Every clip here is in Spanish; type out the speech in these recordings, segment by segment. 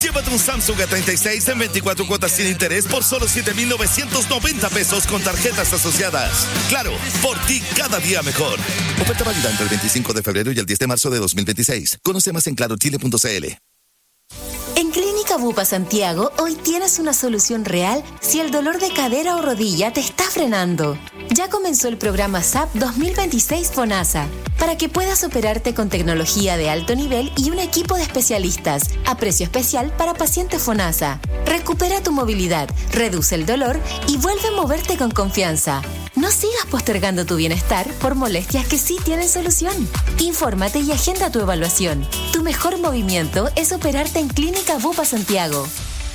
Llévate un Samsung A36 en 24 cuotas sin interés por solo 7,990 pesos con tarjetas asociadas. Claro, por ti cada día mejor. Oferta válida entre el 25 de febrero y el 10 de marzo de 2026. Conoce más en clarochile.cl. En Clínica Bupa Santiago, hoy tienes una solución real si el dolor de cadera o rodilla te está frenando. Ya comenzó el programa SAP 2026 FONASA, para que puedas operarte con tecnología de alto nivel y un equipo de especialistas, a precio especial para pacientes FONASA. Recupera tu movilidad, reduce el dolor y vuelve a moverte con confianza. No sigas postergando tu bienestar por molestias que sí tienen solución. Infórmate y agenda tu evaluación. Tu mejor movimiento es operarte en Clínica Bupa Santiago.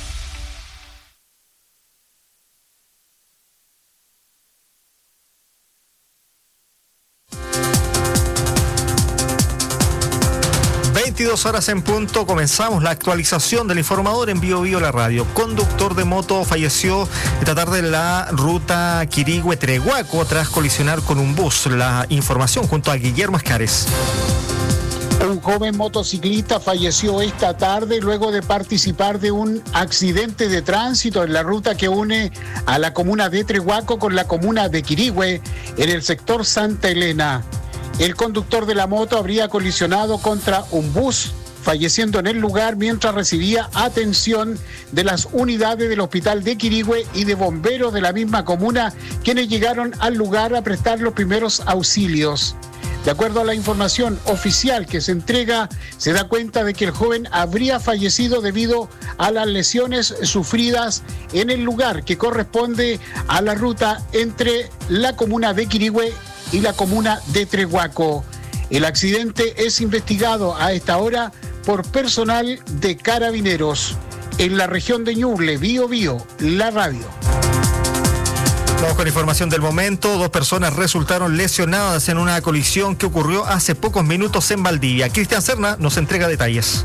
Horas en punto, comenzamos la actualización del informador en Bio Bio la radio. Conductor de moto falleció esta tarde en la ruta Quirihue-Trehuaco tras colisionar con un bus. La información junto a Guillermo Escares. Un joven motociclista falleció esta tarde luego de participar de un accidente de tránsito en la ruta que une a la comuna de Trehuaco con la comuna de Quirihue en el sector Santa Elena. El conductor de la moto habría colisionado contra un bus, falleciendo en el lugar mientras recibía atención de las unidades del hospital de Quirihue y de bomberos de la misma comuna, quienes llegaron al lugar a prestar los primeros auxilios. De acuerdo a la información oficial que se entrega, se da cuenta de que el joven habría fallecido debido a las lesiones sufridas en el lugar que corresponde a la ruta entre la comuna de Quirihue y la comuna de Trehuaco. El accidente es investigado a esta hora por personal de Carabineros. En la región de Ñuble, Bio Bio, la radio. Vamos con información del momento. 2 personas resultaron lesionadas en una colisión que ocurrió hace pocos minutos en Valdivia. Cristian Serna nos entrega detalles.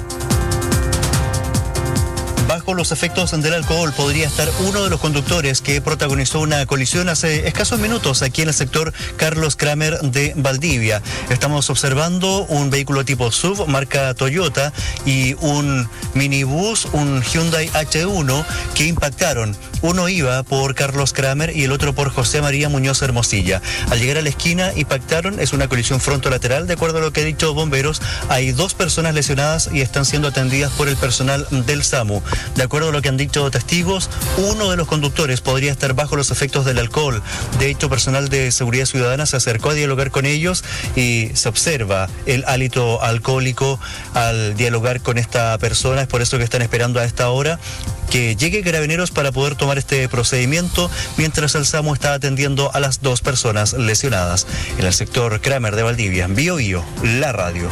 Bajo los efectos del alcohol podría estar uno de los conductores que protagonizó una colisión hace escasos minutos aquí en el sector Carlos Kramer de Valdivia. Estamos observando un vehículo tipo SUV marca Toyota y un minibús, un Hyundai H1 que impactaron. Uno iba por Carlos Kramer y el otro por José María Muñoz Hermosilla. Al llegar a la esquina impactaron, es una colisión frontolateral. De acuerdo a lo que ha dicho bomberos, hay 2 personas lesionadas y están siendo atendidas por el personal del SAMU. De acuerdo a lo que han dicho testigos, uno de los conductores podría estar bajo los efectos del alcohol. De hecho, personal de seguridad ciudadana se acercó a dialogar con ellos y se observa el hálito alcohólico al dialogar con esta persona. Es por eso que están esperando a esta hora que llegue Carabineros para poder tomar este procedimiento, mientras el SAMU está atendiendo a las 2 personas lesionadas. En el sector Kramer de Valdivia, Bio Bio, la radio.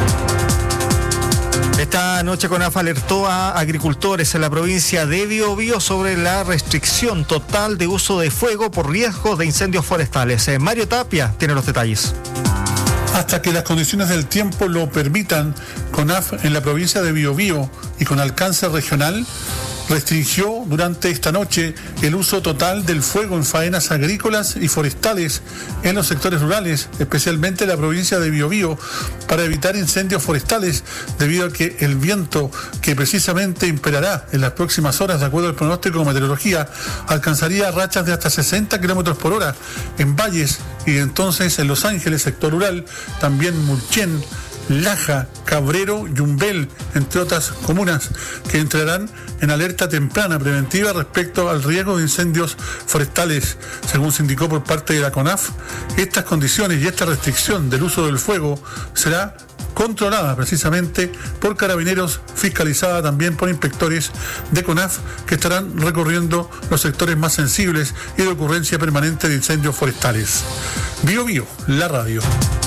Esta noche CONAF alertó a agricultores en la provincia de Biobío sobre la restricción total de uso de fuego por riesgo de incendios forestales. Mario Tapia tiene los detalles. Hasta que las condiciones del tiempo lo permitan, CONAF en la provincia de Biobío y con alcance regional restringió durante esta noche el uso total del fuego en faenas agrícolas y forestales en los sectores rurales, especialmente en la provincia de Biobío, para evitar incendios forestales, debido a que el viento que precisamente imperará en las próximas horas, de acuerdo al pronóstico de meteorología, alcanzaría rachas de hasta 60 kilómetros por hora en valles y entonces en Los Ángeles, sector rural, también Mulchen, Laja, Cabrero, Yumbel, entre otras comunas, que entrarán en alerta temprana preventiva respecto al riesgo de incendios forestales. Según se indicó por parte de la CONAF, estas condiciones y esta restricción del uso del fuego será controlada precisamente por Carabineros, fiscalizada también por inspectores de CONAF que estarán recorriendo los sectores más sensibles y de ocurrencia permanente de incendios forestales. Bio Bio, la radio.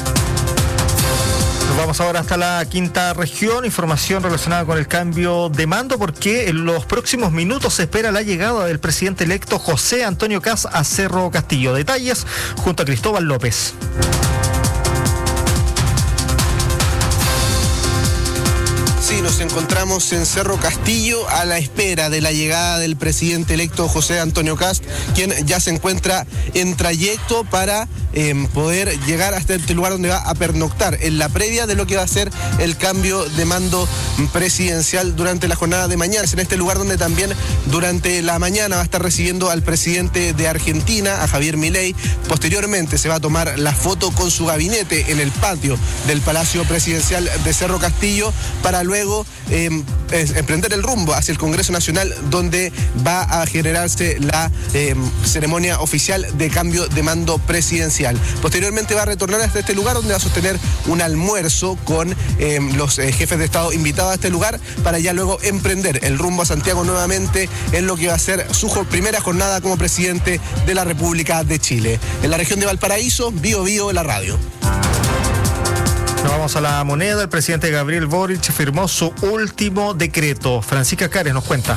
Vamos ahora hasta la quinta región, información relacionada con el cambio de mando, porque en los próximos minutos se espera la llegada del presidente electo José Antonio Kast a Cerro Castillo. Detalles junto a Cristóbal López. Sí, nos encontramos en Cerro Castillo a la espera de la llegada del presidente electo José Antonio Kast, quien ya se encuentra en trayecto para poder llegar hasta este lugar donde va a pernoctar, en la previa de lo que va a ser el cambio de mando presidencial durante la jornada de mañana. Es en este lugar donde también durante la mañana va a estar recibiendo al presidente de Argentina, a Javier Milei. Posteriormente se va a tomar la foto con su gabinete en el patio del Palacio Presidencial de Cerro Castillo, para luego emprender el rumbo hacia el Congreso Nacional, donde va a generarse la ceremonia oficial de cambio de mando presidencial. Posteriormente va a retornar hasta este lugar, donde va a sostener un almuerzo con los jefes de Estado invitados a este lugar, para ya luego emprender el rumbo a Santiago nuevamente en lo que va a ser su primera jornada como presidente de la República de Chile. En la región de Valparaíso, Bío Bío, la radio. Nos vamos a La Moneda. El presidente Gabriel Boric firmó su último decreto. Francisca Cares nos cuenta.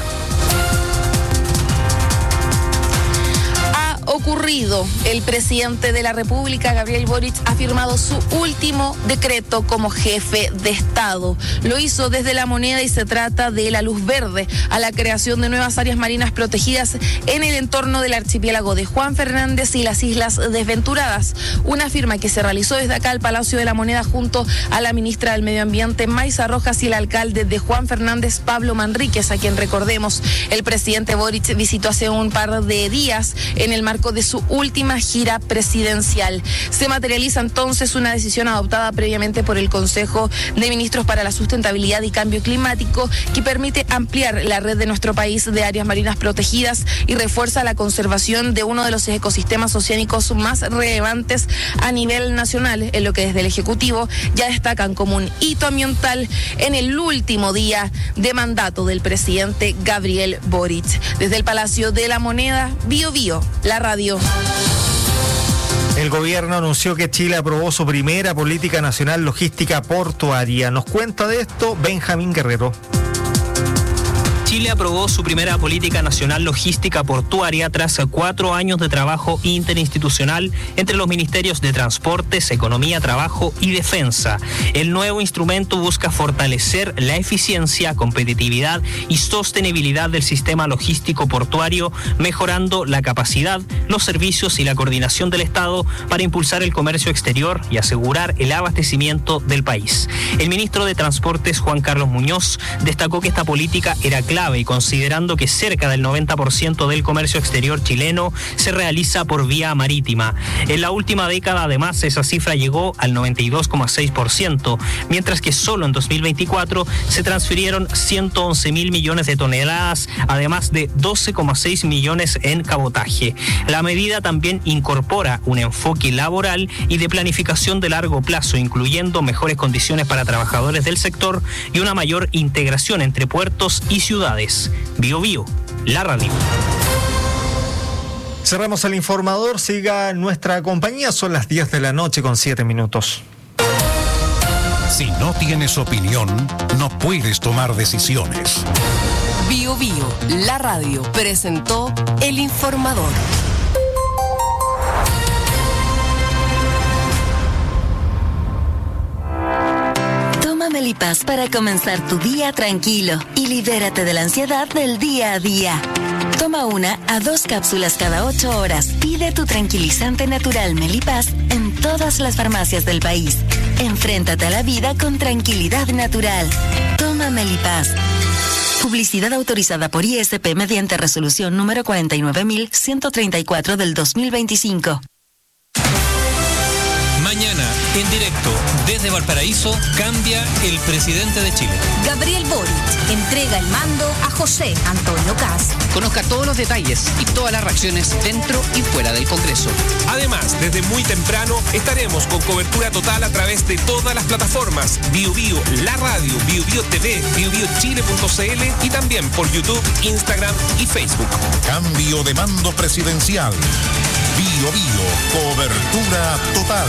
Ocurrido. El presidente de la República, Gabriel Boric, ha firmado su último decreto como jefe de Estado. Lo hizo desde La Moneda y se trata de la luz verde a la creación de nuevas áreas marinas protegidas en el entorno del archipiélago de Juan Fernández y las Islas Desventuradas. Una firma que se realizó desde acá al Palacio de La Moneda junto a la ministra del Medio Ambiente, Maysa Rojas, y el alcalde de Juan Fernández, Pablo Manríquez, a quien, recordemos, el presidente Boric visitó hace un par de días en el marco de su última gira presidencial. Se materializa entonces una decisión adoptada previamente por el Consejo de Ministros para la Sustentabilidad y Cambio Climático, que permite ampliar la red de nuestro país de áreas marinas protegidas y refuerza la conservación de uno de los ecosistemas oceánicos más relevantes a nivel nacional, en lo que desde el Ejecutivo ya destacan como un hito ambiental en el último día de mandato del presidente Gabriel Boric. Desde el Palacio de La Moneda, Bío Bío, la radio. El gobierno anunció que Chile aprobó su primera política nacional logística portuaria. Nos cuenta de esto Benjamín Guerrero. Chile aprobó su primera política nacional logística portuaria tras 4 años de trabajo interinstitucional entre los ministerios de Transportes, Economía, Trabajo y Defensa. El nuevo instrumento busca fortalecer la eficiencia, competitividad y sostenibilidad del sistema logístico portuario, mejorando la capacidad, los servicios y la coordinación del Estado para impulsar el comercio exterior y asegurar el abastecimiento del país. El ministro de Transportes, Juan Carlos Muñoz, destacó que esta política era clave, y considerando que cerca del 90% del comercio exterior chileno se realiza por vía marítima. En la última década, además, esa cifra llegó al 92,6%, mientras que solo en 2024 se transfirieron 111.000 millones de toneladas, además de 12,6 millones en cabotaje. La medida también incorpora un enfoque laboral y de planificación de largo plazo, incluyendo mejores condiciones para trabajadores del sector y una mayor integración entre puertos y ciudades. Bío Bío, la radio. Cerramos el informador. Siga nuestra compañía. Son las 10 de la noche con 7 minutos. Si no tienes opinión, no puedes tomar decisiones. Bío Bío, la radio, presentó el informador. Melipaz para comenzar tu día tranquilo y libérate de la ansiedad del día a día. Toma 1 a 2 cápsulas cada 8 horas. Pide tu tranquilizante natural Melipaz en todas las farmacias del país. Enfréntate a la vida con tranquilidad natural. Toma Melipaz. Publicidad autorizada por ISP mediante resolución número 49.134 del 2025. Mañana, en directo, desde Valparaíso, cambia el presidente de Chile. Gabriel Boric entrega el mando a José Antonio Kast. Conozca todos los detalles y todas las reacciones dentro y fuera del Congreso. Además, desde muy temprano estaremos con cobertura total a través de todas las plataformas: Bío Bío, la radio, Bío Bío TV, biobiochile.cl y también por YouTube, Instagram y Facebook. Cambio de mando presidencial. Bío Bío, cobertura total.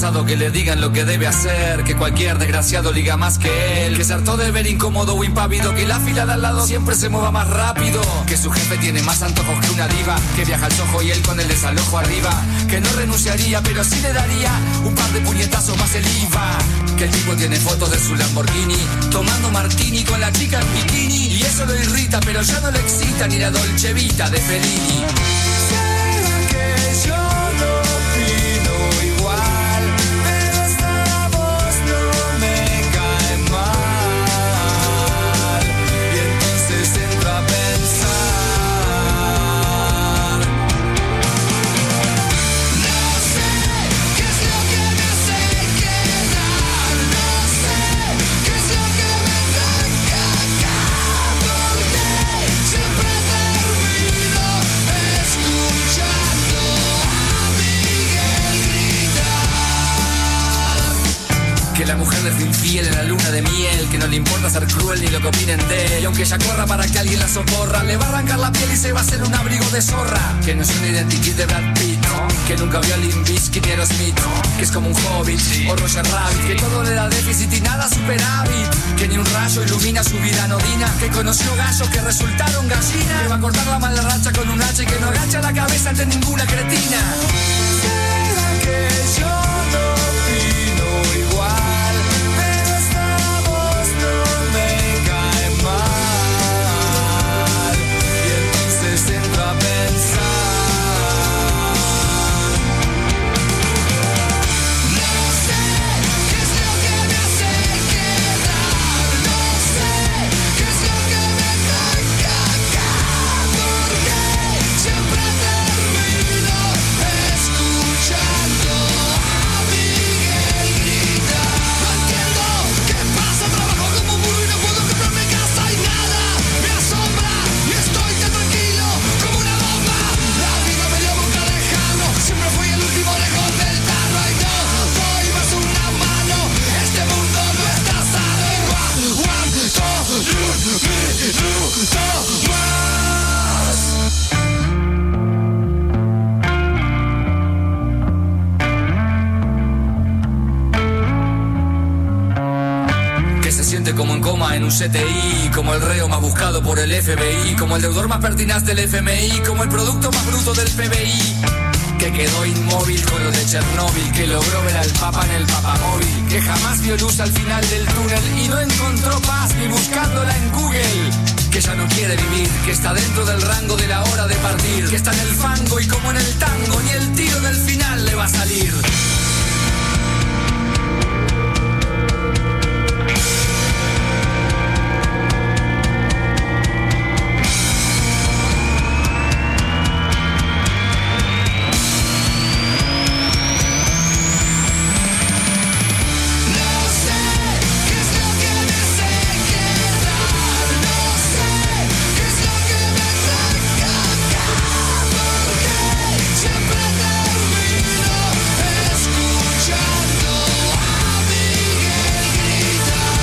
cansado que le digan lo que debe hacer, que cualquier desgraciado liga más que él, que se hartó de ver incómodo o impávido, que la fila de al lado siempre se mueva más rápido, que su jefe tiene más antojos que una diva, que viaja al Soho y él con el desalojo arriba, que no renunciaría pero sí le daría un par de puñetazos más el IVA, que el tipo tiene fotos de su Lamborghini tomando martini con la chica en bikini, y eso lo irrita pero ya no le excita ni la Dolce Vita de Fellini. ¿Será que yo no opino igual? Pero esta voz no me cae mal, y entonces entro a pensar. No sé qué es lo que me hace quedar, no sé qué es lo que me saca acá, porque siempre termino escuchando a Miguel gritar. Que la mujer le fue infiel en la luna de miel, que no le importa ser cruel ni lo que opinen de él, y aunque ella corra para que alguien la socorra, le va a arrancar la piel y se va a hacer un abrigo de zorra. Que no es un identikit de Brad Pitt, que nunca vio a Limp Bizkit ni Aerosmith, que es como un hobbit o Roger Rabbit, que todo le da déficit y nada superávit, que ni un rayo ilumina su vida anodina, que conoció gallos que resultaron gallinas, que va a cortar la mala racha con un hacha y que no agacha la cabeza ante ninguna cretina. ¿Será que yo no opino igual? Pero esta voz no me cae mal, y entonces entro a pensar. No sé qué es lo que me hace quedar, no sé qué es lo que me saca acá, porque siempre termino escuchando a Miguel gritar. No entiendo qué pasa, trabajo como un burro y no puedo comprarme casa y nada me asombra, y estoy tan tranquilo como una bomba. La vida me dio boca lejano, siempre fui el último lejos del tarro, y no doy más una mano, este mundo no está sano. Aguanto un minuto más. Que se siente como en coma en un CTI, como el reo más buscado por el FBI, como el deudor más pertinaz del FMI, como el producto más bruto del PBI, que quedó inmóvil con lo de Chernóbil, que logró ver al Papa en el papamóvil, que jamás vio luz al final del túnel y no encontró paz ni buscándola en Google, que ya no quiere vivir, que está dentro del rango de la hora de partir, que está en el fango y como en el tango ni el tiro del final le va a salir. No sé qué es lo que me hace quedar, no sé qué es lo que me saca acá, porque siempre termino escuchando a Miguel gritar.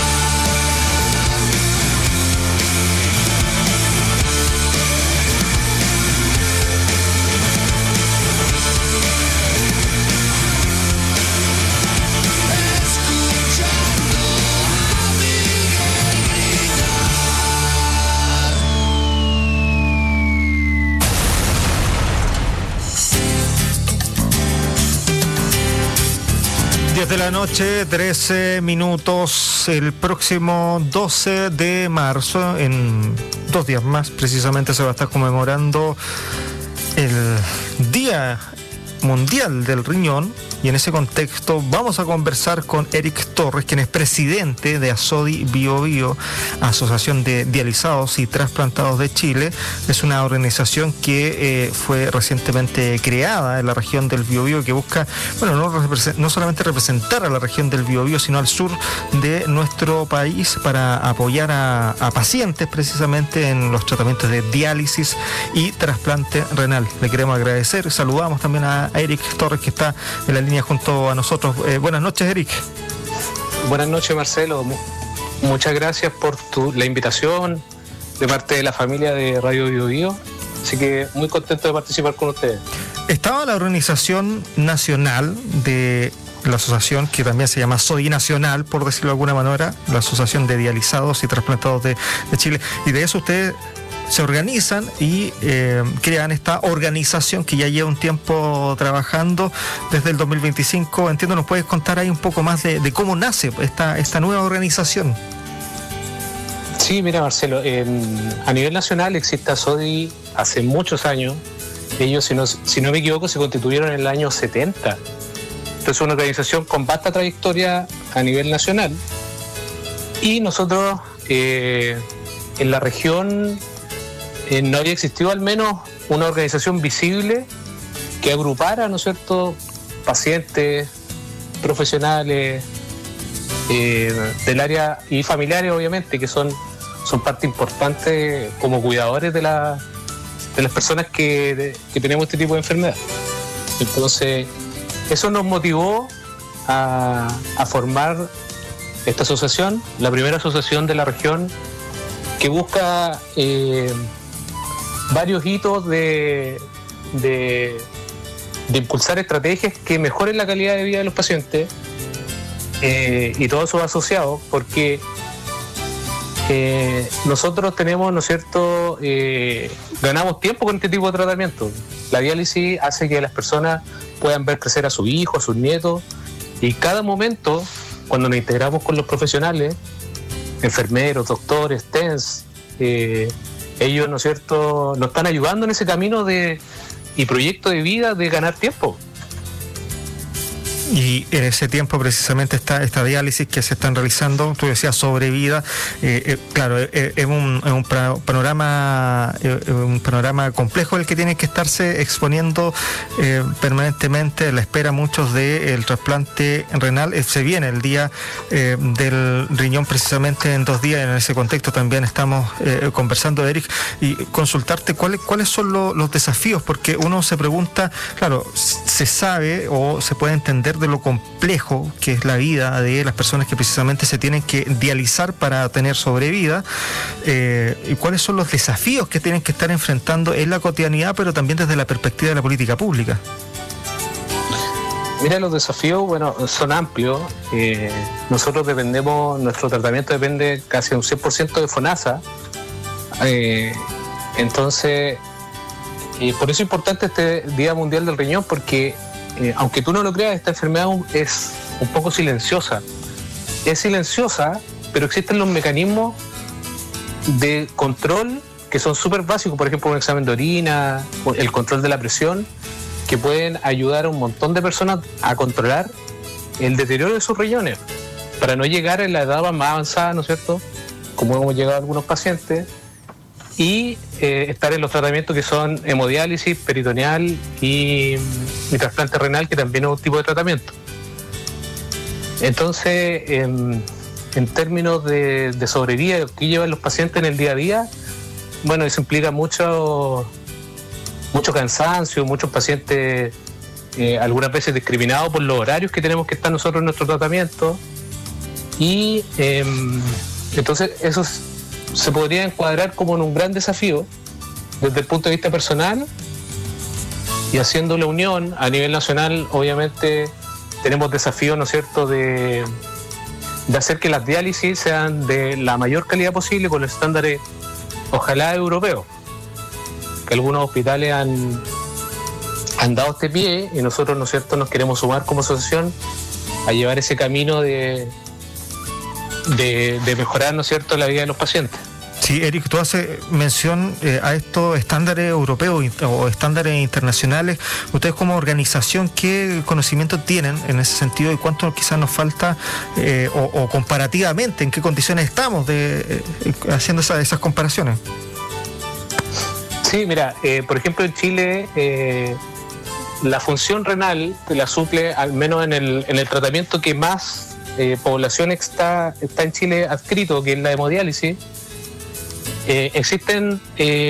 Escuchando a Miguel gritar. 10 de la noche, 13 minutos, el próximo 12 de marzo, en 2 días más precisamente, se va a estar conmemorando el Día Mundial del Riñón, y en ese contexto vamos a conversar con Eric Torres, quien es presidente de ASODI Bio Bio, Asociación de Dializados y Trasplantados de Chile. Es una organización que fue recientemente creada en la región del Biobío, que busca, bueno, no solamente representar a la región del Biobío, sino al sur de nuestro país, para apoyar a pacientes precisamente en los tratamientos de diálisis y trasplante renal. Le queremos agradecer. Saludamos también a Eric Torres, que está en la línea junto a nosotros. Buenas noches, Eric. Buenas noches, Marcelo. Muchas gracias por la invitación de parte de la familia de Radio Bio Bio. Así que muy contento de participar con ustedes. Estaba la Organización Nacional de la asociación que también se llama SODI Nacional, por decirlo de alguna manera, la Asociación de Dializados y Trasplantados de Chile, y de eso ustedes se organizan y crean esta organización que ya lleva un tiempo trabajando desde el 2025. Entiendo, ¿nos puedes contar ahí un poco más de cómo nace esta nueva organización? Sí, mira, Marcelo, a nivel nacional existe SODI hace muchos años. Ellos, si no me equivoco, se constituyeron en el año 70. Entonces es una organización con vasta trayectoria a nivel nacional. Y nosotros en la región no había existido al menos una organización visible que agrupara, ¿no es cierto?, pacientes, profesionales del área y familiares, obviamente, que son parte importante como cuidadores de las personas que tenemos este tipo de enfermedad. Entonces, eso nos motivó a formar esta asociación, la primera asociación de la región que busca varios hitos de impulsar estrategias que mejoren la calidad de vida de los pacientes y todo eso va asociado porque nosotros tenemos, ¿no es cierto?, ganamos tiempo con este tipo de tratamiento. La diálisis hace que las personas puedan ver crecer a sus hijos, a sus nietos, y cada momento, cuando nos integramos con los profesionales, enfermeros, doctores, TENS, ellos, ¿no es cierto?, nos están ayudando en ese camino y proyecto de vida de ganar tiempo. Y en ese tiempo precisamente esta diálisis que se están realizando, tú decías sobrevida, claro, es un panorama complejo el que tienen que estarse exponiendo permanentemente. La espera muchos del trasplante renal. Se viene el día del riñón precisamente en 2 días. En ese contexto también estamos conversando, Eric, y consultarte cuáles son los desafíos, porque uno se pregunta, claro, se sabe o se puede entender de lo complejo que es la vida de las personas que precisamente se tienen que dializar para tener sobrevida, y cuáles son los desafíos que tienen que estar enfrentando en la cotidianidad, pero también desde la perspectiva de la política pública. Mira, los desafíos, bueno, son amplios. Nosotros nuestro tratamiento depende casi un 100% de FONASA. Entonces, por eso es importante este Día Mundial del Riñón, porque aunque tú no lo creas, esta enfermedad es un poco silenciosa. Es silenciosa, pero existen los mecanismos de control que son súper básicos, por ejemplo, un examen de orina, el control de la presión, que pueden ayudar a un montón de personas a controlar el deterioro de sus riñones, para no llegar en la edad más avanzada, ¿no es cierto?, como hemos llegado a algunos pacientes, y estar en los tratamientos que son hemodiálisis, peritoneal y trasplante renal, que también es un tipo de tratamiento. Entonces, en términos de sobrevida que llevan los pacientes en el día a día, bueno, eso implica mucho cansancio, muchos pacientes algunas veces discriminados por los horarios que tenemos que estar nosotros en nuestro tratamiento, y entonces eso se podría encuadrar como en un gran desafío desde el punto de vista personal, y haciendo la unión a nivel nacional, obviamente tenemos desafíos, ¿no es cierto?, de hacer que las diálisis sean de la mayor calidad posible con los estándares, ojalá europeos, que algunos hospitales han dado este pie, y nosotros, ¿no es cierto?, nos queremos sumar como asociación a llevar ese camino de mejorar, ¿no es cierto?, la vida de los pacientes. Sí, Eric, tú haces mención a estos estándares europeos o estándares internacionales. Ustedes como organización, ¿qué conocimiento tienen en ese sentido y cuánto quizás nos falta o comparativamente en qué condiciones estamos haciendo esas comparaciones? Sí, mira, por ejemplo en Chile la función renal la suple, al menos en el tratamiento que más población está en Chile adscrito, que es la hemodiálisis. Existen,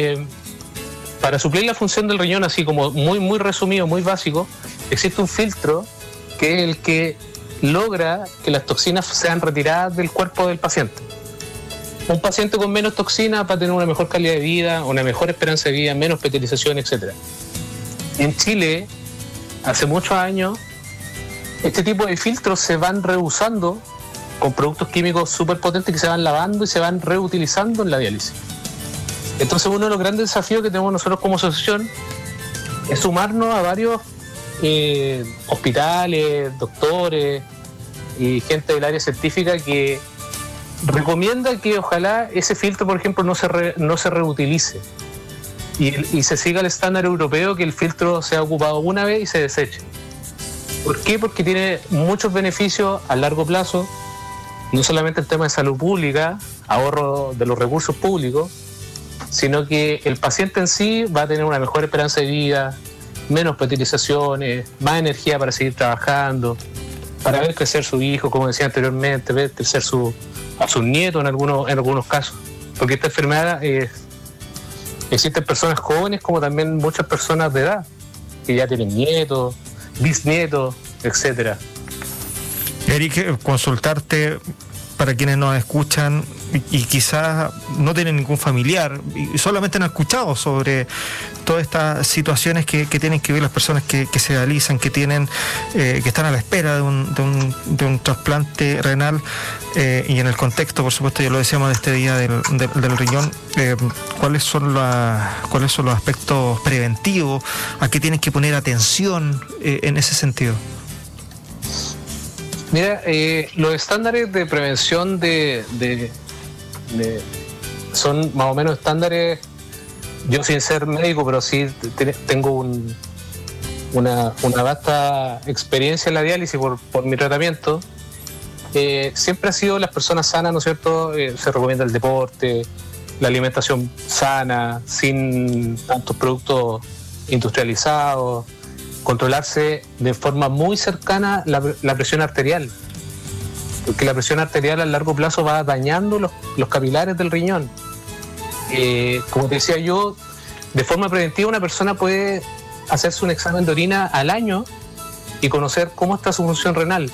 para suplir la función del riñón, así como muy, muy resumido, muy básico, existe un filtro que es el que logra que las toxinas sean retiradas del cuerpo del paciente. Un paciente con menos toxinas va a tener una mejor calidad de vida, una mejor esperanza de vida, menos hospitalización, etc. En Chile, hace muchos años, este tipo de filtros se van reusando con productos químicos súper potentes que se van lavando y se van reutilizando en la diálisis. Entonces, uno de los grandes desafíos que tenemos nosotros como asociación es sumarnos a varios hospitales, doctores y gente del área científica que recomienda que ojalá ese filtro, por ejemplo, no se reutilice y se siga el estándar europeo, que el filtro sea ocupado una vez y se deseche. ¿Por qué? Porque tiene muchos beneficios a largo plazo, no solamente el tema de salud pública, ahorro de los recursos públicos, sino que el paciente en sí va a tener una mejor esperanza de vida, menos hospitalizaciones, más energía para seguir trabajando, para ver crecer su hijo, como decía anteriormente, ver crecer a sus nietos en algunos casos. Porque esta enfermedad existen personas jóvenes como también muchas personas de edad que ya tienen nietos, bisnietos, etcétera. Eric, consultarte para quienes nos escuchan y quizás no tienen ningún familiar y solamente han escuchado sobre todas estas situaciones que tienen que ver las personas que se realizan, que tienen que están a la espera de un trasplante renal y en el contexto, por supuesto, ya lo decíamos de este día del riñón, ¿cuáles son los aspectos preventivos? ¿A qué tienen que poner atención en ese sentido? Mira, los estándares de prevención son más o menos estándares. Yo, sin ser médico, pero sí tengo una vasta experiencia en la diálisis por mi tratamiento. Siempre ha sido las personas sanas, ¿no es cierto? Se recomienda el deporte, la alimentación sana, sin tantos productos industrializados, controlarse de forma muy cercana la presión arterial, porque la presión arterial a largo plazo va dañando los capilares del riñón. Como te decía yo, de forma preventiva una persona puede hacerse un examen de orina al año y conocer cómo está su función renal.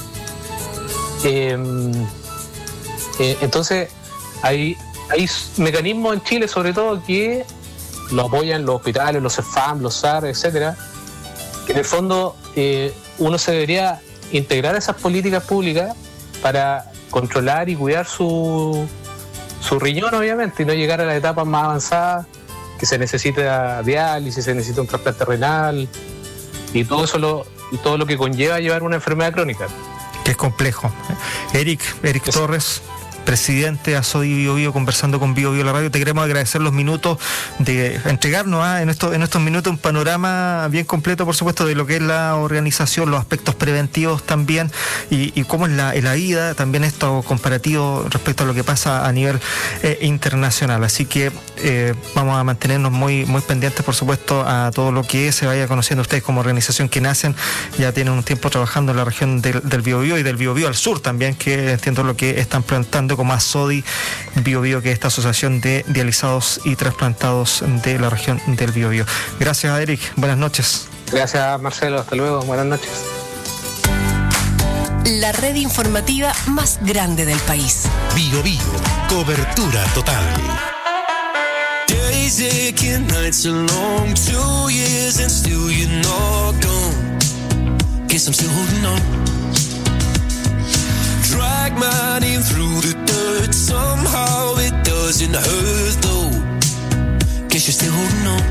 Entonces hay mecanismos en Chile, sobre todo, que lo apoyan los hospitales, los CEFAM, los SAR, etcétera, que en el fondo uno se debería integrar a esas políticas públicas para controlar y cuidar su riñón, obviamente, y no llegar a las etapas más avanzadas, que se necesita diálisis, se necesita un trasplante renal y todo lo que conlleva llevar una enfermedad crónica. Que es complejo. Eric Torres, presidente de ASODI BioBio, conversando con BioBio la radio. Te queremos agradecer los minutos de entregarnos en estos minutos un panorama bien completo, por supuesto, de lo que es la organización, los aspectos preventivos también y cómo es la vida, también esto comparativo respecto a lo que pasa a nivel internacional. Así que vamos a mantenernos muy, muy pendientes, por supuesto, a todo lo que se vaya conociendo. Ustedes como organización que nacen ya tienen un tiempo trabajando en la región del BioBio y del BioBio al sur también, que entiendo lo que están plantando como ASODI BioBio, que es esta asociación de dializados y trasplantados de la región del BioBio. Gracias, Eric. Buenas noches. Gracias, Marcelo. Hasta luego. Buenas noches. La red informativa más grande del país. BioBio. Cobertura total. Days aching, nights are long, 2 years and still you're not gone. Guess I'm still holding on. Drag my name through the dirt, somehow it doesn't hurt though. Guess you're still holding on.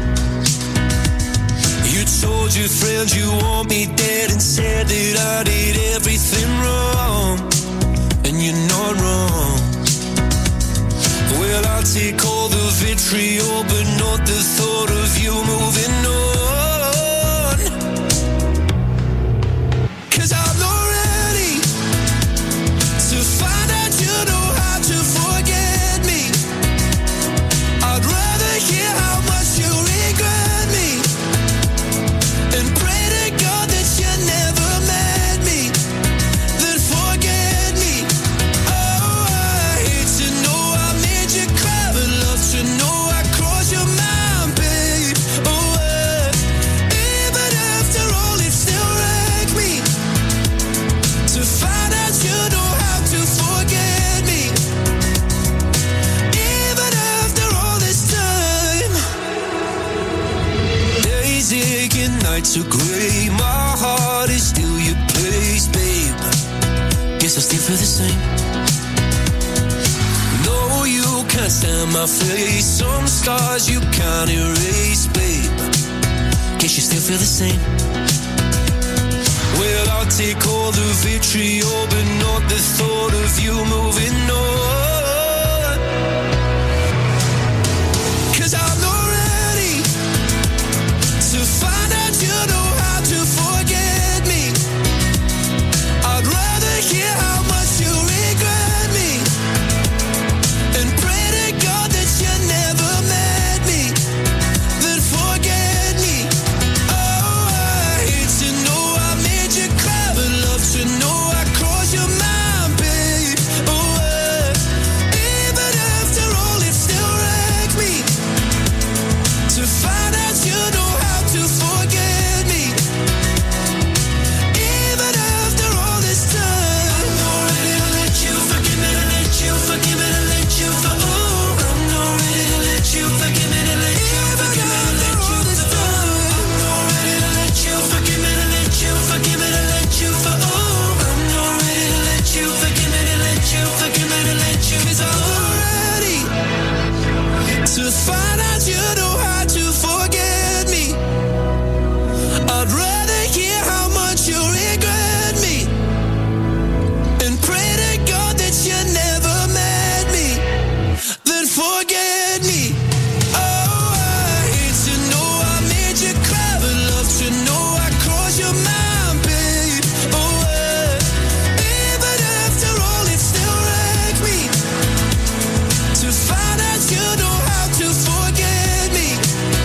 You told your friends you want me dead and said that I did everything wrong, and you're not wrong. Well, I'll take all the vitriol, but not the thought of you moving on. 'Cause I'm not ready to find out you know how to forget me. I'd rather hear how much you regret me and pray to God that you never met me, then forget me. Oh, I hate to know I made you cry, but love to know I crossed your mind, babe. Oh, even after all it still wrecked me to find out you know how to forget me, even after all this time. Days aching, nights are gray, my heart is still your place. guess I still feel the same. No, you can't stand my face. Some scars you can't erase, babe. Guess you still feel the same. Well, I'll take all the vitriol, but not the thought of you moving on. 'Cause I'm not ready to find out you know how to forget me. I'd rather hear how much you regret me and pray to God that you never met me, then forget me. Oh, I hate to know I made you cry, but love to know I crossed your mind, babe. Oh, even after all, it still wrecks me to find out you know how to forget me. Even after all this time, I'm not ready to let you forgive me, to let you forgive me, to let you for. Oh, I'm not ready to let you forgive me, to let you forgive me, to let you for. I'm not ready to let you forgive me, to let you forgive me, to let you for. Oh, I'm not ready to let you forgive me, to let you forgive me, to let you. 'Cause I'm not ready to find out you know how to forget me. I'd rather hear how much you regret me and pray to God that you never met me, then forget me. Oh, I hate to know I made you cry, but love to know I crossed your mind, babe. Oh, even after all, it still wrecks me to find out you know how to forget me.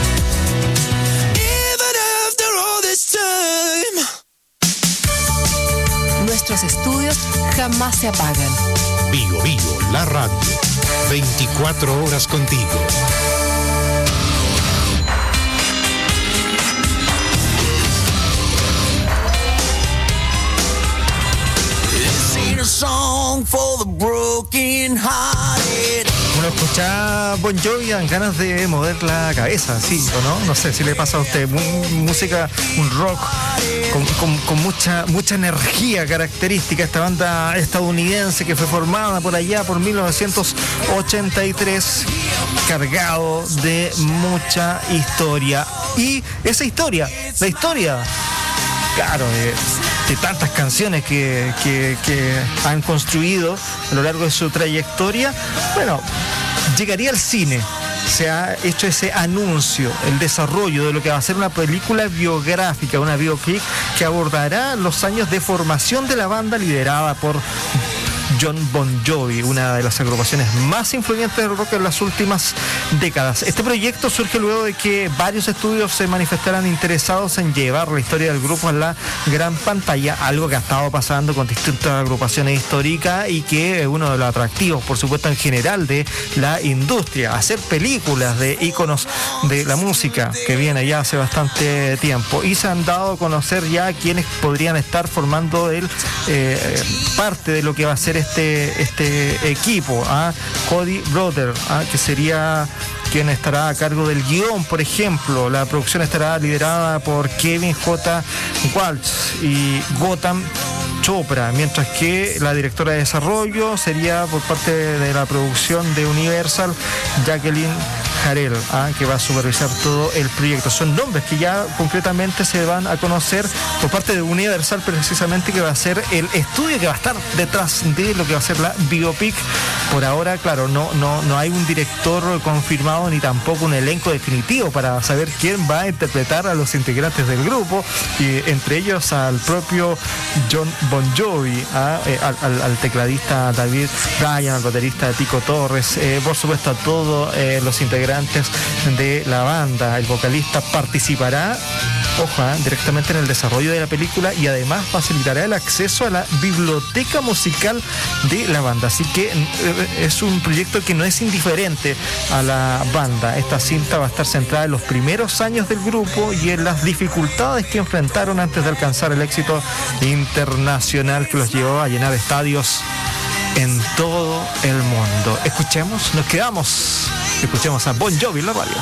Even after all this time. Nuestros estudios jamás se apagan. Bio Bio, la radio. 24 horas contigo. This ain't a song for the broken hearted. Uno escucha Bon Jovi, dan ganas de mover la cabeza, ¿sí o no? No sé si le pasa a usted. Música, un rock con mucha energía característica. Esta banda estadounidense que fue formada por allá por 1983, cargado de mucha historia. Y esa historia, la historia, claro, de tantas canciones que han construido a lo largo de su trayectoria, bueno, llegaría al cine. Se ha hecho ese anuncio, el desarrollo de lo que va a ser una película biográfica, una biopic que abordará los años de formación de la banda liderada por John Bon Jovi, una de las agrupaciones más influyentes del rock en las últimas décadas. Este proyecto surge luego de que varios estudios se manifestaran interesados en llevar la historia del grupo a la gran pantalla, algo que ha estado pasando con distintas agrupaciones históricas y que es uno de los atractivos, por supuesto, en general de la industria, hacer películas de íconos de la música que viene ya hace bastante tiempo, y se han dado a conocer ya quienes podrían estar formando parte de lo que va a ser este equipo. Cody Broder, que sería quien estará a cargo del guión, por ejemplo. La producción estará liderada por Kevin J. Walsh y Gautam Chopra, mientras que la directora de desarrollo sería por parte de la producción de Universal, Jacqueline Jarrell, que va a supervisar todo el proyecto. Son nombres que ya concretamente se van a conocer por parte de Universal, precisamente, que va a ser el estudio que va a estar detrás de lo que va a ser la biopic. Por ahora, claro, no hay un director confirmado ni tampoco un elenco definitivo para saber quién va a interpretar a los integrantes del grupo, y entre ellos al propio John Bon Jovi, al tecladista David Bryan, al baterista Tico Torres, por supuesto a todos los integrantes de la banda. El vocalista participará, directamente en el desarrollo de la película, y además facilitará el acceso a la biblioteca musical de la banda. Así que es un proyecto que no es indiferente a la banda. Esta cinta va a estar centrada en los primeros años del grupo y en las dificultades que enfrentaron antes de alcanzar el éxito internacional que los llevó a llenar estadios en todo el mundo. Escuchemos a Bon Jovi en la radio.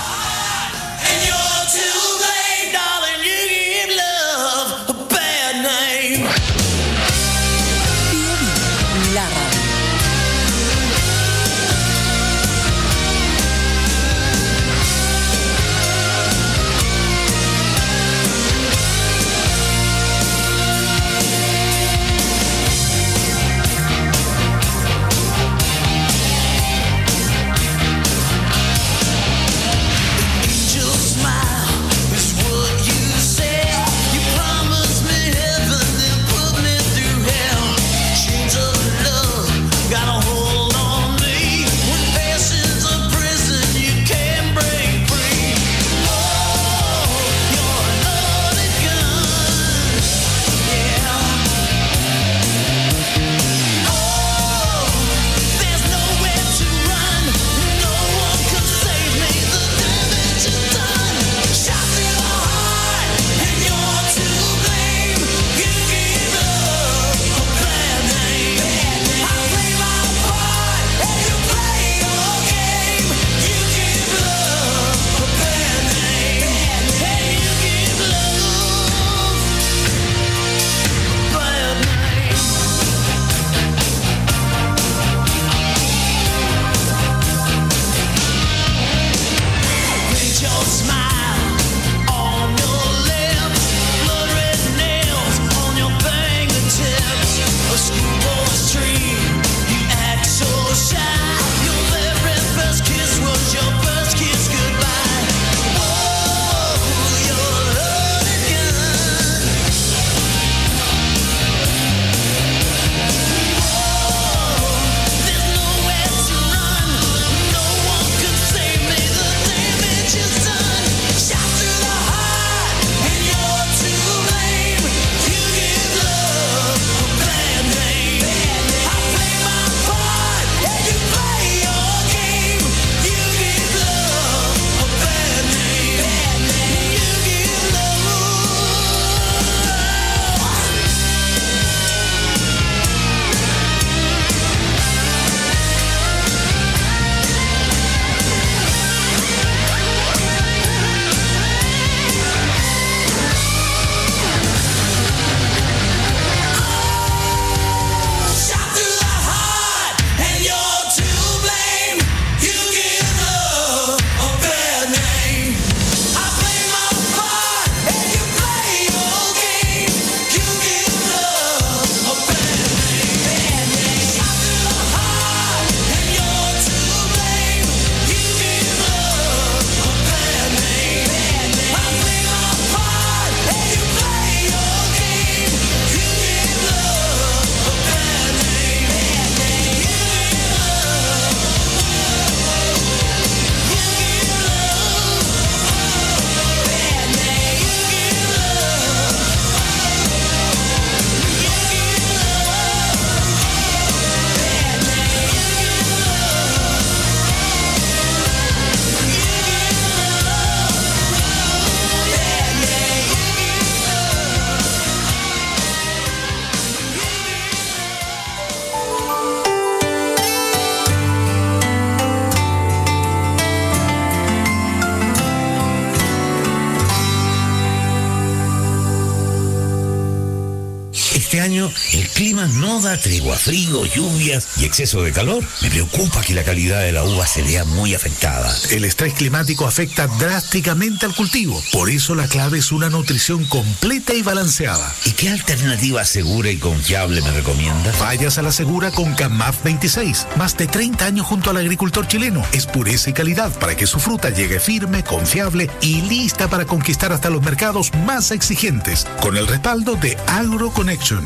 este año el clima no da tregua, frío, lluvias y exceso de calor. Me preocupa que la calidad de la uva se vea muy afectada. El estrés climático afecta drásticamente al cultivo. Por eso la clave es una nutrición completa y balanceada. ¿Y qué alternativa segura y confiable me recomienda? Vayas a la segura con CAMAF 26. Más de 30 años junto al agricultor chileno. Es pureza y calidad para que su fruta llegue firme, confiable y lista para conquistar hasta los mercados más exigentes. Con el respaldo de AgroConnection.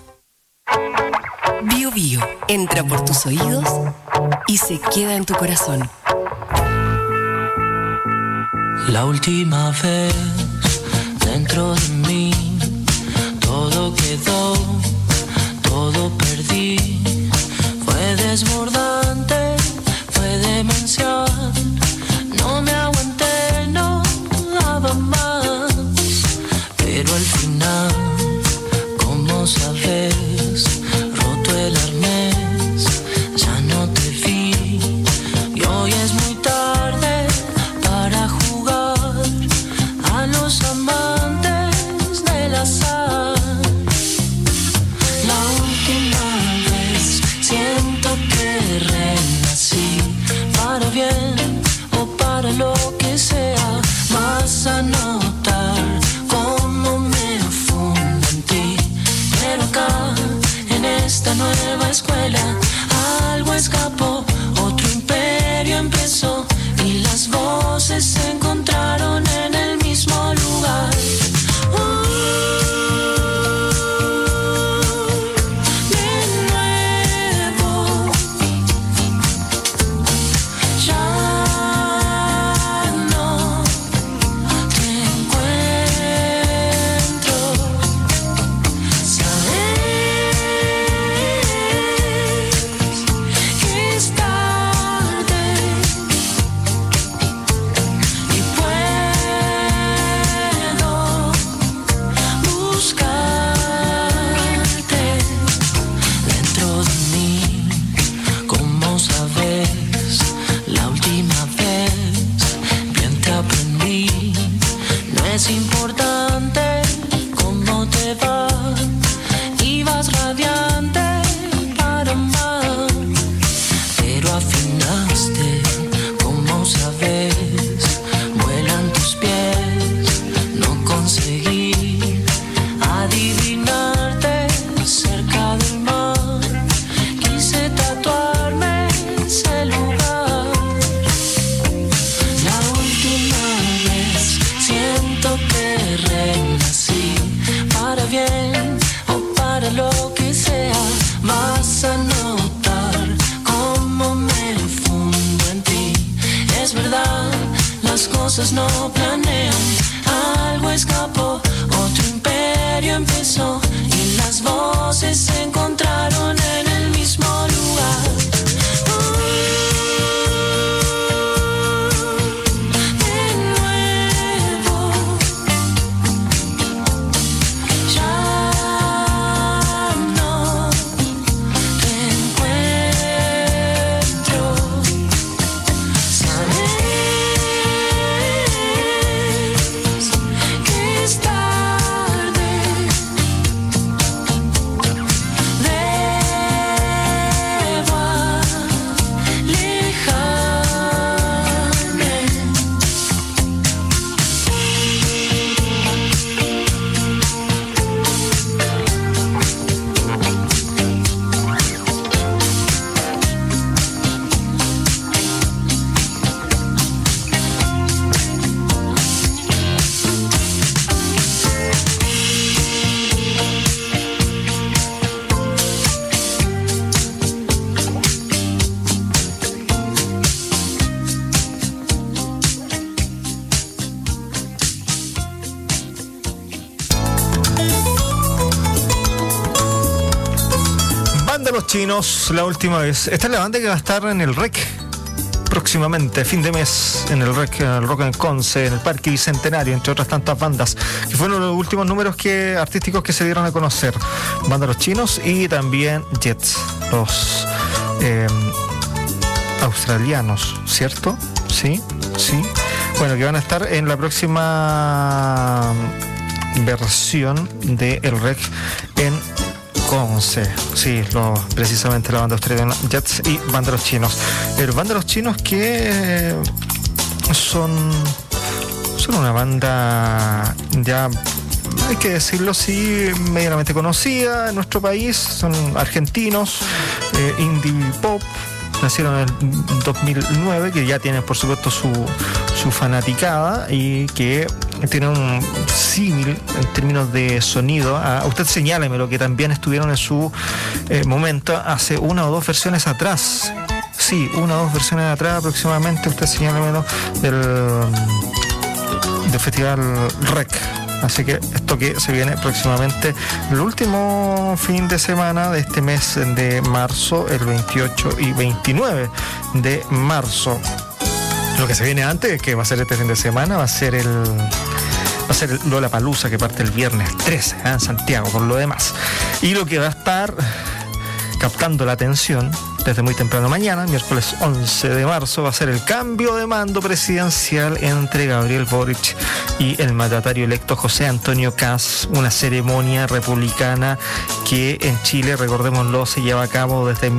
Bio Bio entra por tus oídos y se queda en tu corazón. La última vez dentro de mí todo quedó, todo perdí. Fue desbordante, fue demencial. No me aguanté, no daba más. Pero al final, como sabes, roto el arnés, ya no te vi. Y hoy es muy tarde para jugar a los amantes del azar. La última vez siento que renací, para bien o para lo que sea. Vas a notar cómo me fundo en ti. Pero acá, en esta nueva escuela, algo escapó, otro imperio empezó y las voces se encontraron en el mismo lugar. Es importante cómo te va, ibas radiante para amar, pero afinaste, como sabes, vuelan tus pies, no conseguí adivinarte cerca del mar, quise tatuarme ese lugar. La última vez siento que renací, para bien o para lo que sea. Vas a notar cómo me fundo en ti. Es verdad, las cosas no planean. Algo escapó, otro imperio empezó y las voces se encontraron en el mismo lugar. Los Chinos, la última vez. Esta es la banda que va a estar en el REC próximamente, fin de mes, en el REC, en el Rock en Conce, en el Parque Bicentenario, entre otras tantas bandas, que fueron los últimos números artísticos que se dieron a conocer. Banda Los Chinos y también Jets, los australianos, ¿cierto? Sí. Bueno, que van a estar en la próxima versión de el REC en Conce, sí, precisamente la banda australiana Jets y Vándalos Chinos. Vándalos Chinos que son una banda ya, hay que decirlo así, medianamente conocida en nuestro país. Son argentinos, indie pop. Nacieron en el 2009, que ya tienen por supuesto su fanaticada y que tienen un símil en términos de sonido. Usted señáleme que también estuvieron en su momento hace una o dos versiones atrás. Sí, una o dos versiones atrás aproximadamente. Usted señálemelo del Festival REC. Así que esto que se viene próximamente el último fin de semana de este mes de marzo, el 28 y 29 de marzo. Lo que se viene antes, que va a ser este fin de semana, va a ser el Lollapalooza, que parte el viernes 13 en Santiago, por lo demás. Y lo que va a estar captando la atención desde muy temprano mañana, miércoles 11 de marzo, va a ser el cambio de mando presidencial entre Gabriel Boric y el mandatario electo José Antonio Kast, una ceremonia republicana que en Chile, recordémoslo, se lleva a cabo desde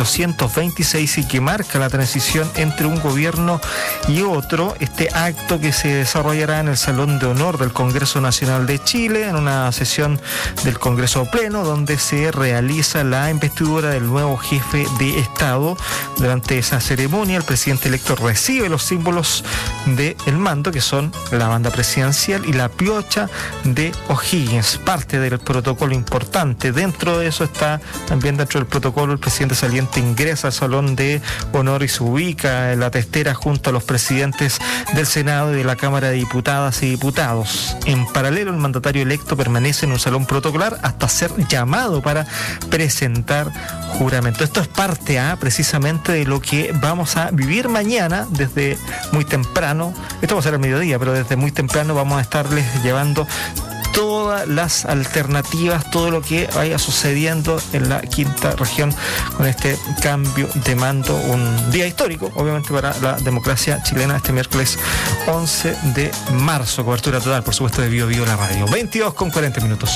1826 y que marca la transición entre un gobierno y otro. Este acto que se desarrollará en el Salón de Honor del Congreso Nacional de Chile, en una sesión del Congreso Pleno, donde se realiza la investidura del nuevo jefe de Estado. Durante esa ceremonia, el presidente electo recibe los símbolos del mando, que son la banda presidencial y la piocha de O'Higgins, parte del protocolo importante. Dentro de eso está también, dentro del protocolo, el presidente saliente ingresa al Salón de Honor y se ubica en la testera junto a los presidentes del Senado y de la Cámara de Diputadas y Diputados. En paralelo, el mandatario electo permanece en un salón protocolar hasta ser llamado para presentar juramento. Esto es parte precisamente de lo que vamos a vivir mañana desde muy temprano. Esto va a ser al mediodía, pero desde muy temprano vamos a estarles llevando todas las alternativas, todo lo que vaya sucediendo en la quinta región con este cambio de mando. Un día histórico, obviamente, para la democracia chilena, este miércoles 11 de marzo. Cobertura total, por supuesto, de Bio la radio. 22:40.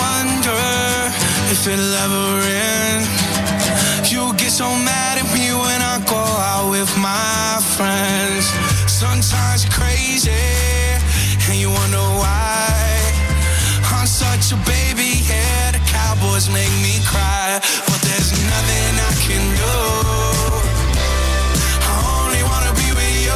wonder if it'll ever end. You get so mad at me when I go out with my friends. Sometimes you're crazy and you wonder why. I'm such a baby, yeah, the Cowboys make me cry, but there's nothing I can do. I only wanna be with you.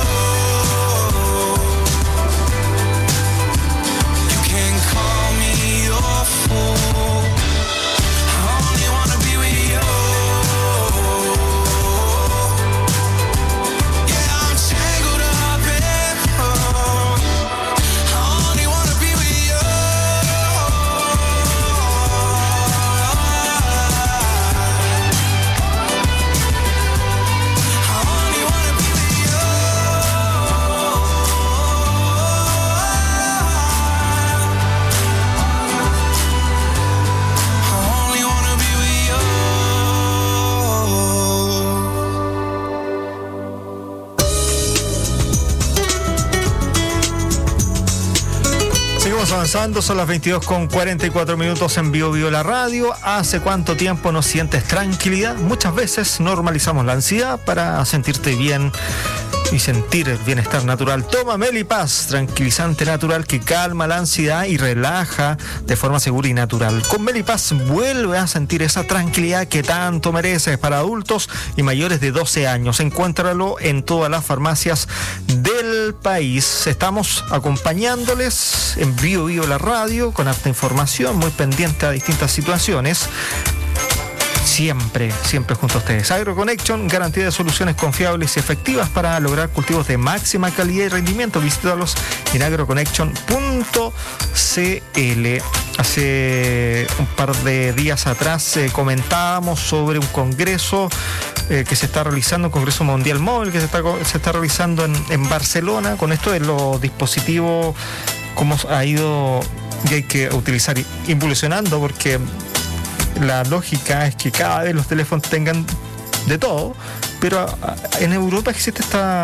You can call me your fool. I only wanna be with you. Yeah, I'm tangled up in you. I only wanna be with you. Seguimos avanzando, son las 22:44 en Bio Bio la radio. ¿Hace cuánto tiempo no sientes tranquilidad? Muchas veces normalizamos la ansiedad para sentirte bien y sentir el bienestar natural. Toma Melipaz, tranquilizante natural que calma la ansiedad y relaja de forma segura y natural. Con Melipaz vuelve a sentir esa tranquilidad que tanto mereces. Para adultos y mayores de 12 años. Encuéntralo en todas las farmacias del país. Estamos acompañándoles en Bio Bio la radio con harta información, muy pendiente a distintas situaciones. Siempre junto a ustedes. AgroConnection, garantía de soluciones confiables y efectivas para lograr cultivos de máxima calidad y rendimiento. Visítalos en agroconnection.cl. Hace un par de días atrás comentábamos sobre un congreso que se está realizando, un congreso mundial móvil que se está realizando en Barcelona, con esto de los dispositivos, cómo ha ido y hay que utilizar involucionando, porque la lógica es que cada vez los teléfonos tengan de todo, pero en Europa existe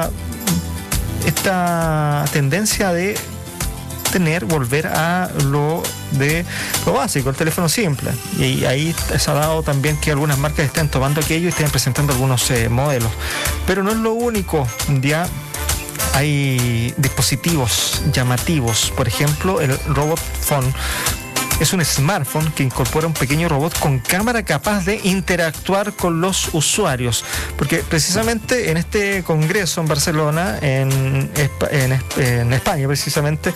esta tendencia de volver a lo básico, el teléfono simple. Y ahí se ha dado también que algunas marcas estén tomando aquello y estén presentando algunos modelos. Pero no es lo único, ya hay dispositivos llamativos, por ejemplo el Robot Phone. Es un smartphone que incorpora un pequeño robot con cámara capaz de interactuar con los usuarios. Porque precisamente en este congreso en Barcelona, en España precisamente,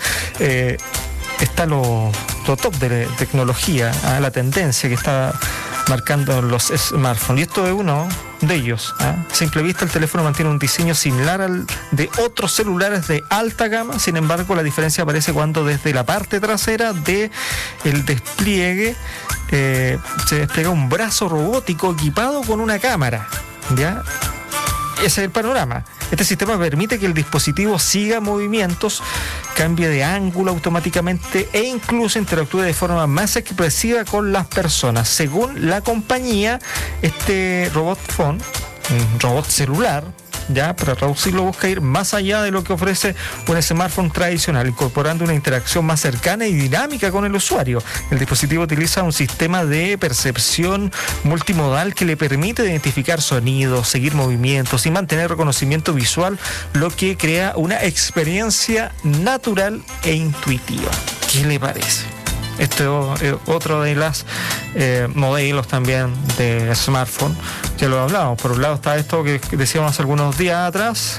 está lo top de tecnología, la tendencia que está marcando los smartphones. Y esto es uno de ellos. A simple vista, el teléfono mantiene un diseño similar al de otros celulares de alta gama. Sin embargo, la diferencia aparece cuando desde la parte trasera del despliegue se despliega un brazo robótico equipado con una cámara. ¿Ya? Ese es el panorama. Este sistema permite que el dispositivo siga movimientos, cambie de ángulo automáticamente e incluso interactúe de forma más expresiva con las personas. Según la compañía, este robot phone, un robot celular, ya para traducirlo, busca ir más allá de lo que ofrece un smartphone tradicional, incorporando una interacción más cercana y dinámica con el usuario. El dispositivo utiliza un sistema de percepción multimodal que le permite identificar sonidos, seguir movimientos y mantener reconocimiento visual, lo que crea una experiencia natural e intuitiva. ¿Qué le parece? Esto es otro de los modelos también de smartphone. Ya lo hablábamos. Por un lado está esto que decíamos hace algunos días atrás,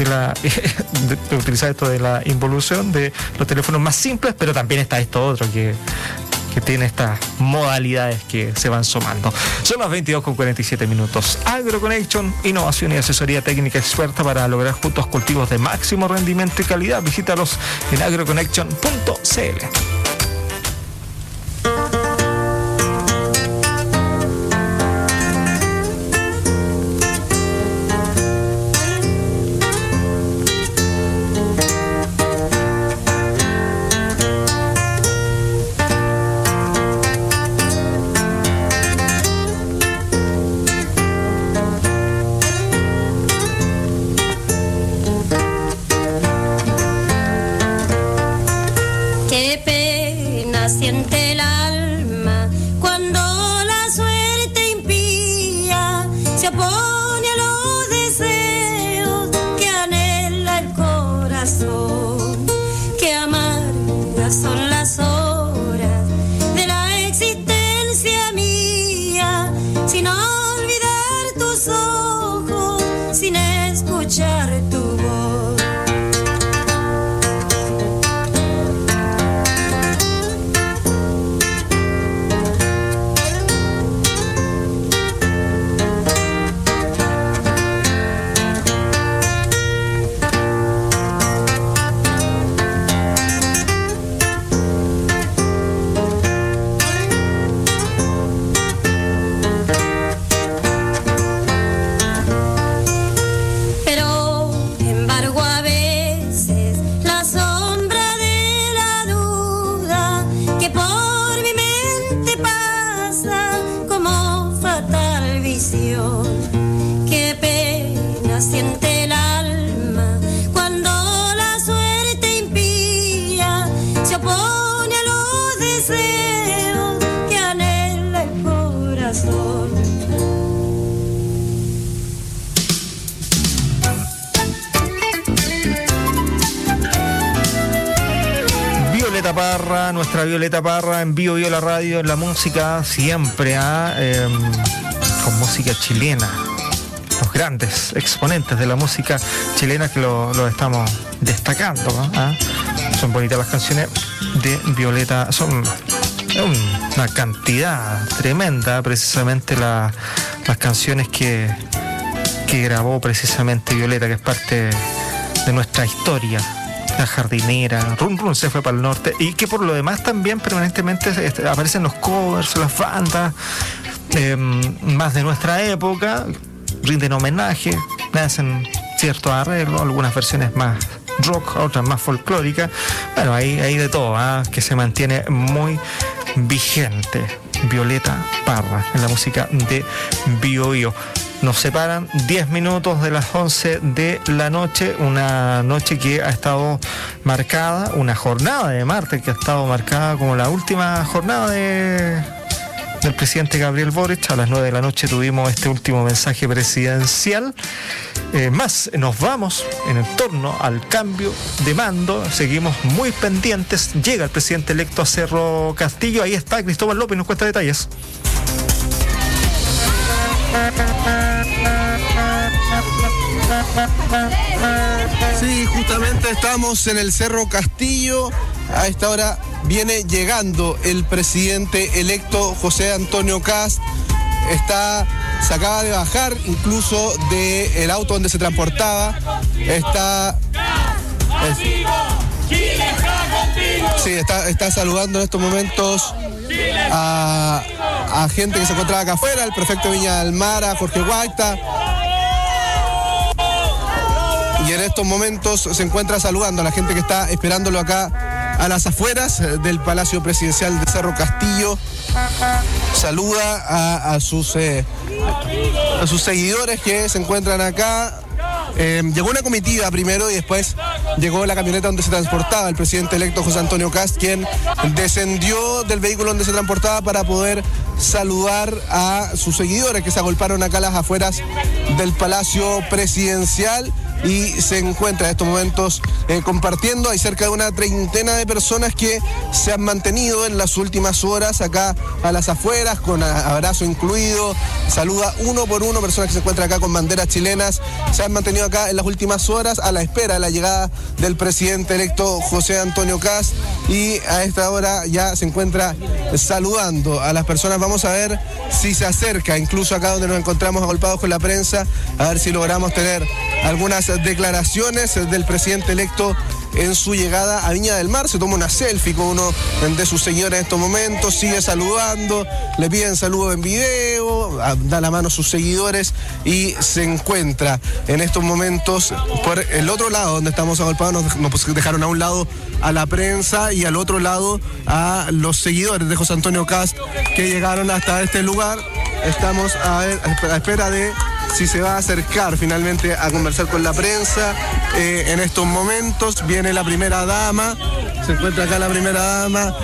de utilizar esto de la involución de los teléfonos más simples, pero también está esto otro que tiene estas modalidades que se van sumando. Son las 22:47. AgroConnection, innovación y asesoría técnica experta para lograr juntos cultivos de máximo rendimiento y calidad. Visítalos en agroconnection.cl. Siente el alma Violeta Parra, nuestra Violeta Parra en Bio Bio la radio, en la música siempre, con música chilena. Los grandes exponentes de la música chilena que lo estamos destacando, ¿no? Son bonitas las canciones de Violeta, son una cantidad tremenda, precisamente las canciones que grabó precisamente Violeta, que es parte de nuestra historia. La jardinera, Run Run se fue para el norte, y que por lo demás también permanentemente aparecen los covers, las bandas más de nuestra época, rinden homenaje, hacen ciertos arreglos, algunas versiones más rock, otras más folclóricas. Bueno, hay de todo, que se mantiene muy vigente. Violeta Parra en la música de Bio Bio. Nos separan 10 minutos de las 11 de la noche, una noche que ha estado marcada, una jornada de martes que ha estado marcada como la última jornada del presidente Gabriel Boric. A las 9 de la noche tuvimos este último mensaje presidencial. Nos vamos en torno al cambio de mando, seguimos muy pendientes. Llega el presidente electo a Cerro Castillo, ahí está Cristóbal López, nos cuenta detalles. Sí, justamente estamos en el Cerro Castillo. A esta hora viene llegando el presidente electo José Antonio Kast. Se acaba de bajar incluso del auto donde se transportaba. Está saludando en estos momentos a gente que se encontraba acá afuera, el prefecto de Viña del Mar, a Jorge Guaita. Y en estos momentos se encuentra saludando a la gente que está esperándolo acá a las afueras del Palacio Presidencial de Cerro Castillo. Saluda a sus seguidores que se encuentran acá. Llegó una comitiva primero y después llegó la camioneta donde se transportaba el presidente electo José Antonio Kast, quien descendió del vehículo donde se transportaba para poder saludar a sus seguidores que se agolparon acá a las afueras del Palacio Presidencial y se encuentra en estos momentos compartiendo. Hay cerca de una treintena de personas que se han mantenido en las últimas horas acá a las afueras, con abrazo incluido. Saluda uno por uno, personas que se encuentran acá con banderas chilenas. Se han mantenido acá en las últimas horas a la espera de la llegada del presidente electo José Antonio Kast, y a esta hora ya se encuentra saludando a las personas. Vamos a ver si se acerca, incluso acá donde nos encontramos agolpados con la prensa, a ver si logramos tener algunas declaraciones del presidente electo en su llegada a Viña del Mar. Se toma una selfie con uno de sus señores en estos momentos, sigue saludando, le piden saludo en video, da la mano a sus seguidores y se encuentra en estos momentos por el otro lado donde estamos agolpados. Nos dejaron a un lado a la prensa y al otro lado a los seguidores de José Antonio Kast que llegaron hasta este lugar. Estamos a espera de si se va a acercar finalmente a conversar con la prensa. En estos momentos viene la primera dama, se encuentra acá la primera dama,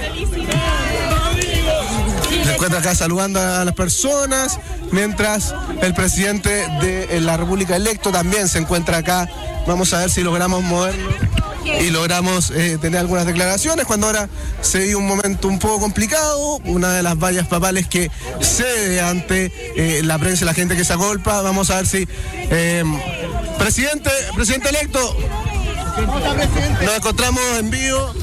se encuentra acá saludando a las personas, mientras el presidente de la República electo también se encuentra acá. Vamos a ver si logramos movernos y logramos tener algunas declaraciones, cuando ahora se vive un momento un poco complicado, una de las vallas papales que cede ante la prensa y la gente que se agolpa. Vamos a ver si presidente electo, nos encontramos en vivo.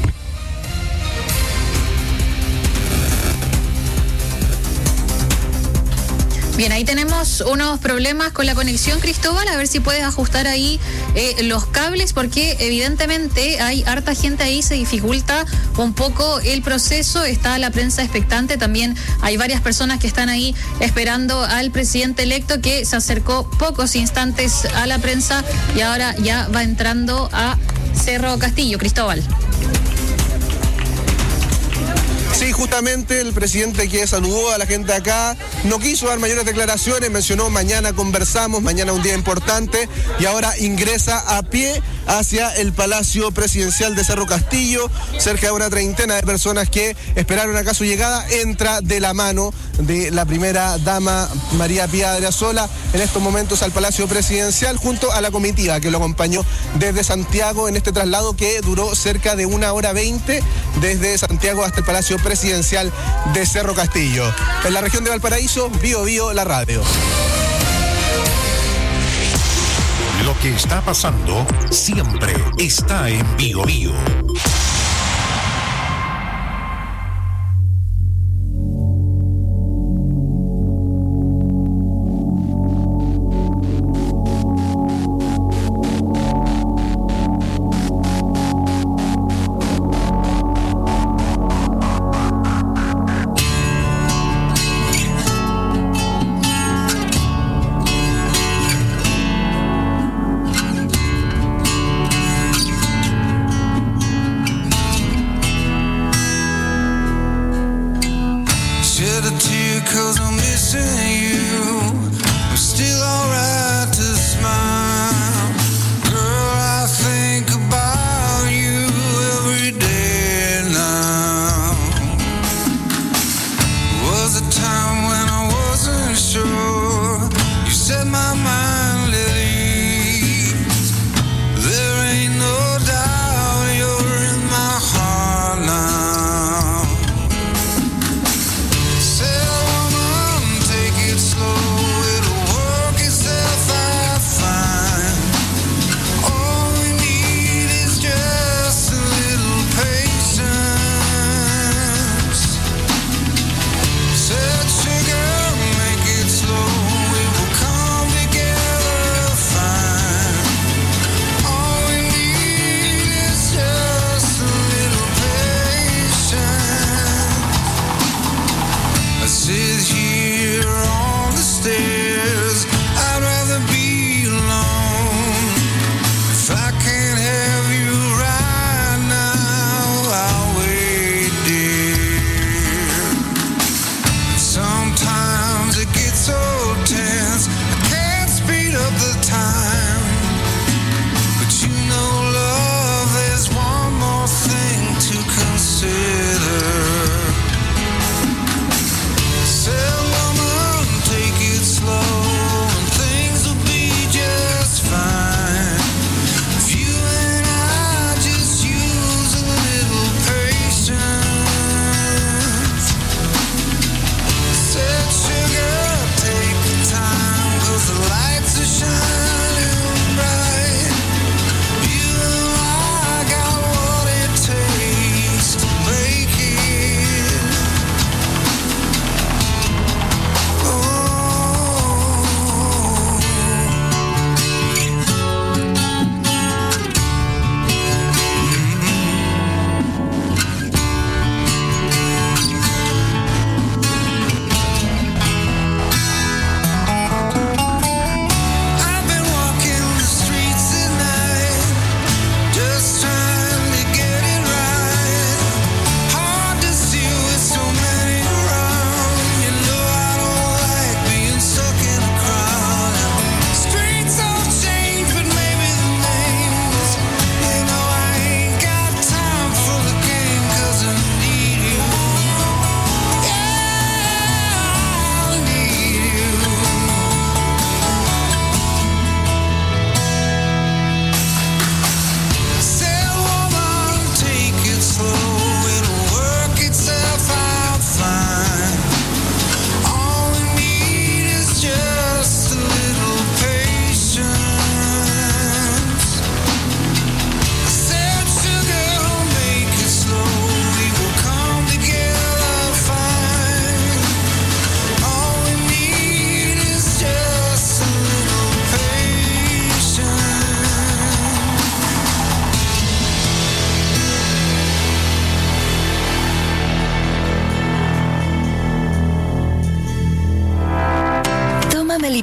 Bien, ahí tenemos unos problemas con la conexión, Cristóbal, a ver si puedes ajustar ahí los cables, porque evidentemente hay harta gente ahí, se dificulta un poco el proceso, está la prensa expectante, también hay varias personas que están ahí esperando al presidente electo, que se acercó pocos instantes a la prensa y ahora ya va entrando a Cerro Castillo. Cristóbal. Sí, justamente el presidente que saludó a la gente acá no quiso dar mayores declaraciones, mencionó mañana conversamos, mañana un día importante, y ahora ingresa a pie hacia el Palacio Presidencial de Cerro Castillo. Cerca de una treintena de personas que esperaron acá su llegada, entra de la mano de la primera dama María Pía Adriasola en estos momentos al Palacio Presidencial junto a la comitiva que lo acompañó desde Santiago en este traslado que duró cerca de 1h20 desde Santiago hasta el Palacio Presidencial de Cerro Castillo. En la región de Valparaíso, Bío Bío, la radio. Lo que está pasando siempre está en Bío Bío.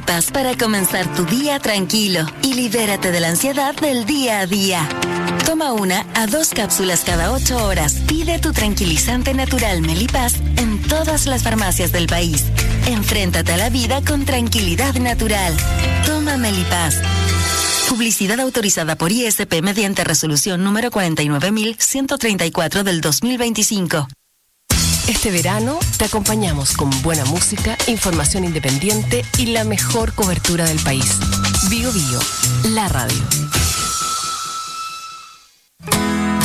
Melipaz para comenzar tu día tranquilo y libérate de la ansiedad del día a día. Toma 1 a 2 cápsulas cada 8 horas. Pide tu tranquilizante natural Melipaz en todas las farmacias del país. Enfréntate a la vida con tranquilidad natural. Toma Melipaz. Publicidad autorizada por ISP mediante resolución número 49.134 del 2025. Este verano te acompañamos con buena música, información independiente y la mejor cobertura del país. Bio Bio, la radio.